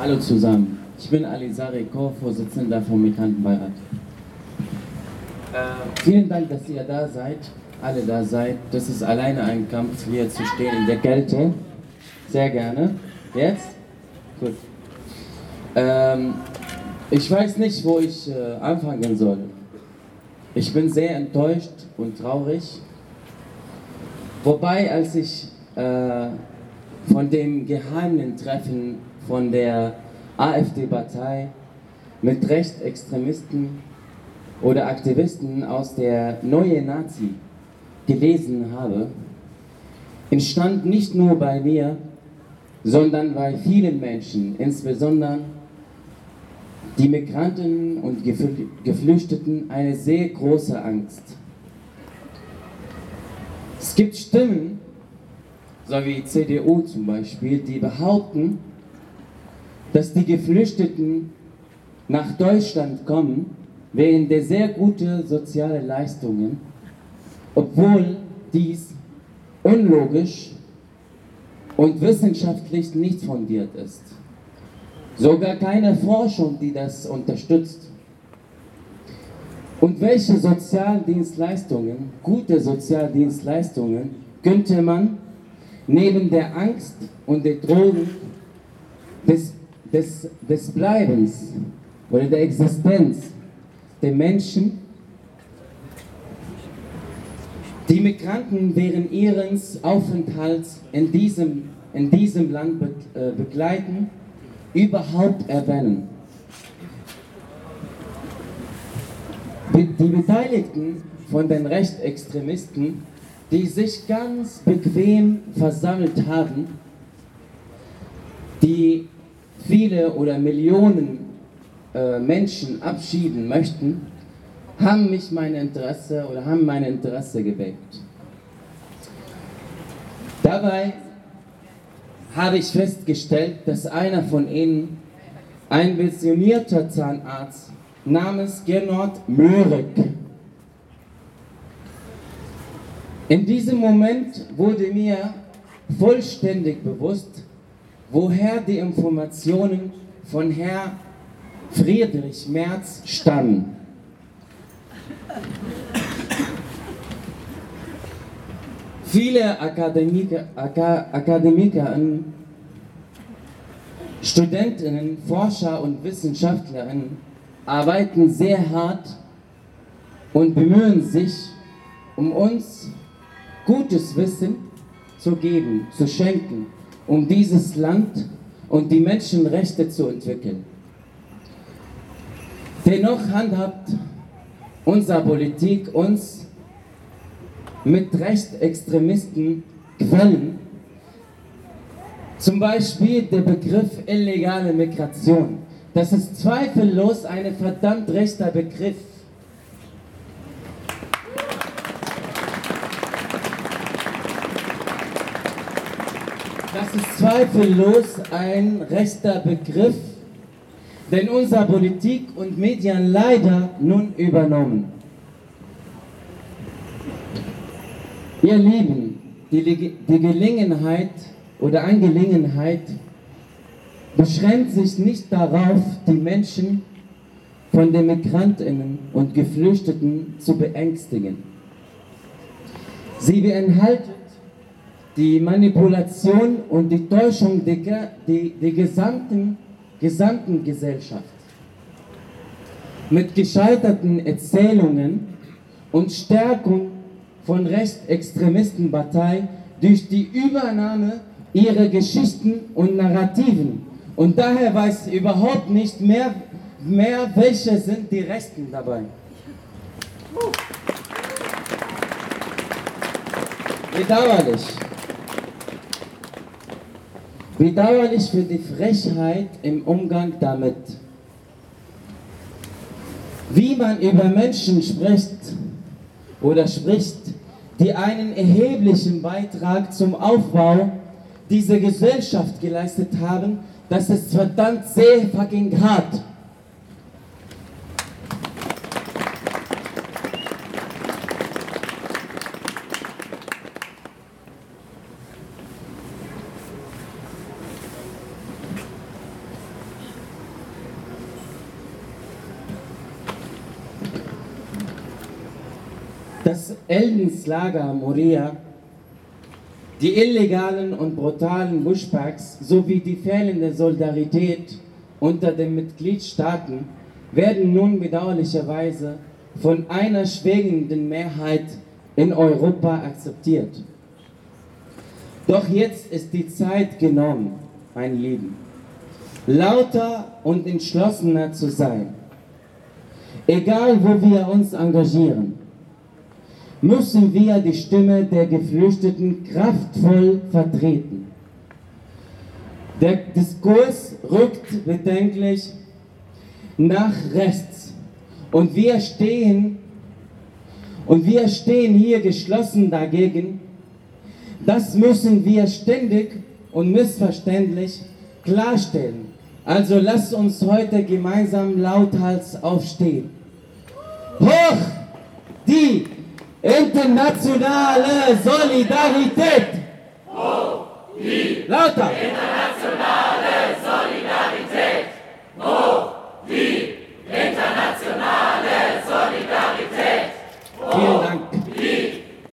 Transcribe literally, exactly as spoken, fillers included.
Hallo zusammen, ich bin Ali Sariko, Vorsitzender vom Migrantenbeirat. Äh, vielen Dank, dass ihr da seid, alle da seid. Das ist alleine ein Kampf, hier zu stehen in der Kälte. Sehr gerne. Jetzt? Gut. Ähm, ich weiß nicht, wo ich äh, anfangen soll. Ich bin sehr enttäuscht und traurig. Wobei, als ich äh, von dem geheimen Treffen von der AfD-Partei mit Rechtsextremisten oder Aktivisten aus der Neue Nazi gelesen habe, entstand nicht nur bei mir, sondern bei vielen Menschen, insbesondere die Migranten und Geflüchteten, eine sehr große Angst. Es gibt Stimmen, so wie C D U zum Beispiel, die behaupten, dass die Geflüchteten nach Deutschland kommen wegen der sehr guten sozialen Leistungen, obwohl dies unlogisch und wissenschaftlich nicht fundiert ist. Sogar keine Forschung, die das unterstützt. Und welche Sozialdienstleistungen, gute Sozialdienstleistungen, könnte man neben der Angst und der Drohung des, des, des Bleibens oder der Existenz der Menschen, die Migranten während ihres Aufenthalts in diesem, in diesem Land be, äh, begleiten, überhaupt erwähnen? Die Beteiligten von den Rechtsextremisten, die sich ganz bequem versammelt haben, die viele oder Millionen äh, Menschen abschieben möchten, haben mich mein Interesse oder haben mein Interesse geweckt. Dabei habe ich festgestellt, dass einer von ihnen, ein pensionierter Zahnarzt namens Gernot Mörek, in diesem Moment wurde mir vollständig bewusst, woher die Informationen von Herrn Friedrich Merz stammen. Viele Akademiker, Akademiker, Studentinnen, Forscher und Wissenschaftlerinnen arbeiten sehr hart und bemühen sich, um uns gutes Wissen zu geben, zu schenken, um dieses Land und die Menschenrechte zu entwickeln. Dennoch handhabt unsere Politik uns mit Rechtsextremisten Quellen, zum Beispiel der Begriff illegale Migration. Das ist zweifellos ein verdammt rechter Begriff. Das ist zweifellos ein rechter Begriff, den unsere Politik und Medien leider nun übernommen. Ihr Lieben, die, die Gelegenheit oder Angelegenheit beschränkt sich nicht darauf, die Menschen von den Migrantinnen und Geflüchteten zu beängstigen. Sie beinhaltet die Manipulation und die Täuschung der, der, der gesamten, gesamten Gesellschaft. Mit gescheiterten Erzählungen und Stärkung von Rechtsextremistenpartei durch die Übernahme ihrer Geschichten und Narrativen. Und daher weiß ich überhaupt nicht mehr, mehr, welche sind die Rechten dabei. Bedauerlich. Bedauerlich für die Frechheit im Umgang damit. Wie man über Menschen spricht oder spricht, die einen erheblichen Beitrag zum Aufbau dieser Gesellschaft geleistet haben, das ist verdammt sehr fucking hart. das Eldenslager Moria, die illegalen und brutalen Pushbacks sowie die fehlende Solidarität unter den Mitgliedstaaten werden nun bedauerlicherweise von einer schwingenden Mehrheit in Europa akzeptiert. Doch jetzt ist die Zeit genommen, mein Lieben, lauter und entschlossener zu sein. Egal, wo wir uns engagieren, müssen wir die Stimme der Geflüchteten kraftvoll vertreten. Der Diskurs rückt bedenklich nach rechts und wir stehen und wir stehen hier geschlossen dagegen. Das müssen wir ständig und missverständlich klarstellen. Also lasst uns heute gemeinsam lauthals aufstehen. Hoch die internationale Solidarität! Hoch die Lauter!